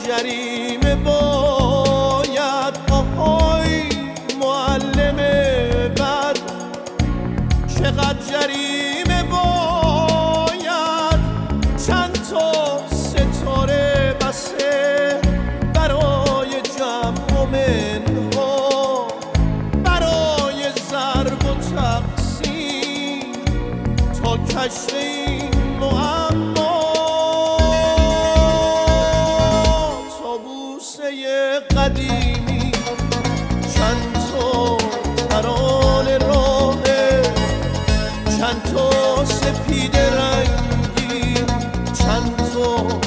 جریمه باید آهای معلم بد، چقدر جریمه باید، چند تا ستاره بسه برای جمع و منها، برای ضرب و تقسیم تا کشف این معما. تابوسه قدیمی چند تا ترانه راهه، چند تا سپید رنگی، چند تا